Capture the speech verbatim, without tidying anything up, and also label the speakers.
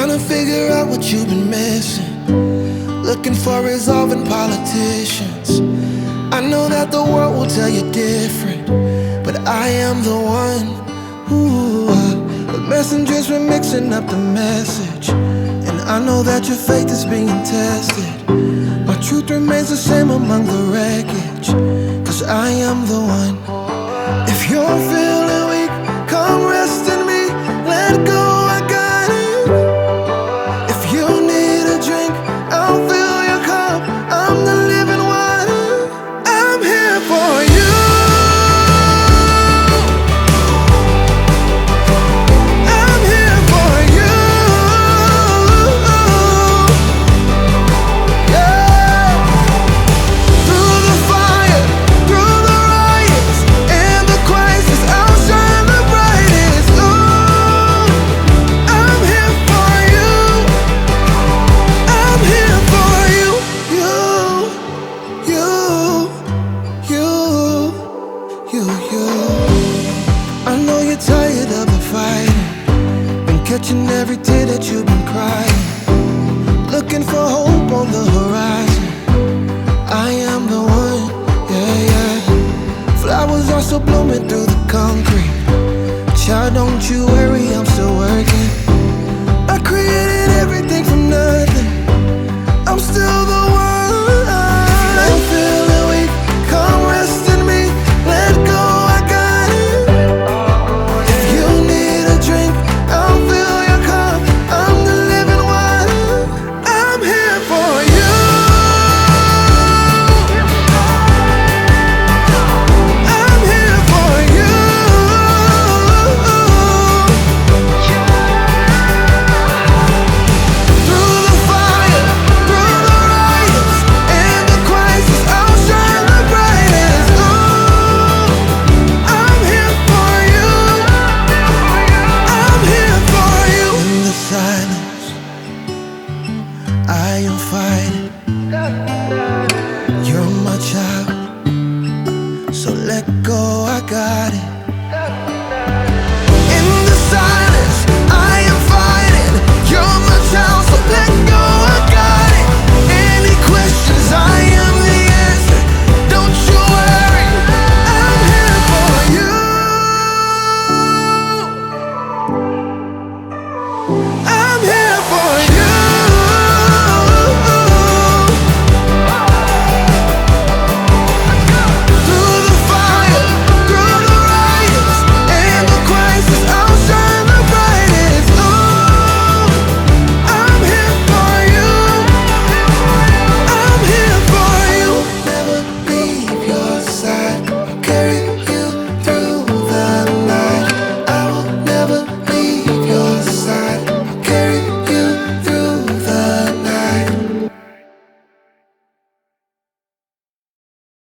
Speaker 1: Trying to figure out what you've been missing, looking for resolving politicians. I know that the world will tell you different, but I am the one. Ooh, uh, the messengers were mixing up the message, and I know that your faith is being tested. My truth remains the same among the wreckage, cause I am the one. If you're feeling weak, come rest in me, let go, I got it. If you need a drink, I'll fill your cup, I'm the living water. I'm here for you. I'm here for you. Yeah. Through the fire, through the riots, and the crisis, I'll shine the brightest. Ooh, I'm here for you. I'm here for you. You, you, you, you, you. I know you're tired of the fighting, been catching every tear that you've been crying, looking for hope on the horizon. I am the one, yeah, yeah. Flowers are still blooming through the concrete. Child, don't you worry, I'm still working. I created everything from nothing, I'm still the one. If you're feeling weak, come rest in me, let go, I got it. If you need a drink, I'll fill your cup, I'm the living water. I'm here for you. I'm here for you. Through the fire, through the riots, and the crisis, I'll shine the brightest. Ooh, I'm here for you. I'm here for you. In the silence, I am fighting. You're my child, so let go, I got it.